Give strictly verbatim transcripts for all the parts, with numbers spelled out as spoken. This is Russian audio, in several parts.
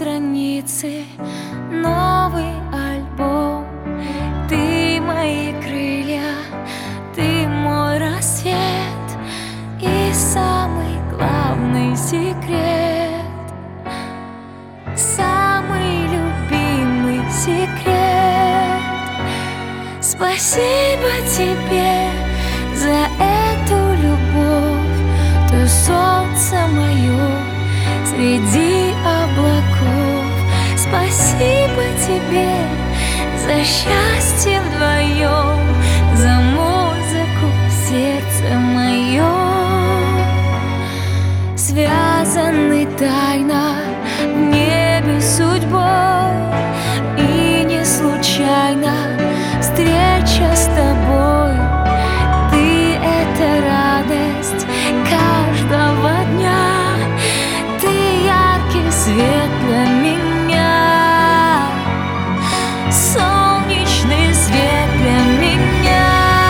страницы, новый альбом. Ты мои крылья, ты мой рассвет и самый главный секрет, самый любимый секрет. Спасибо тебе за эту любовь, ты солнце мое среди облаков. Спасибо тебе за счастье вдвоем, за музыку в сердце моем. Связаны тайно в небе судьбой, и не случайно встреча с тобой. Ты — это радость каждого дня, ты яркий свет для меня, солнечный свет для меня.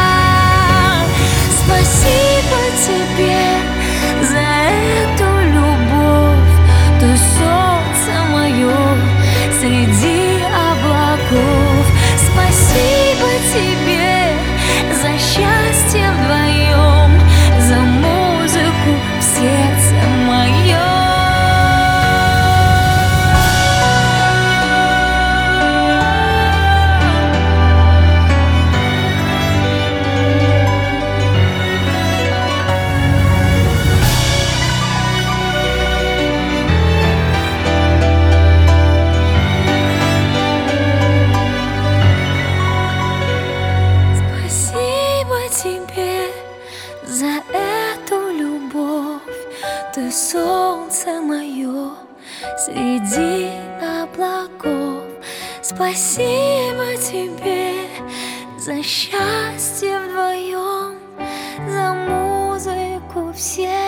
Спасибо тебе за эту любовь, ты солнце мое среди облаков. Спасибо тебе за счастье вдвоем, за музыку в сердце моем. Тебе за эту любовь, ты солнце мое среди облаков. Спасибо тебе за счастье вдвоем, за музыку в сердце.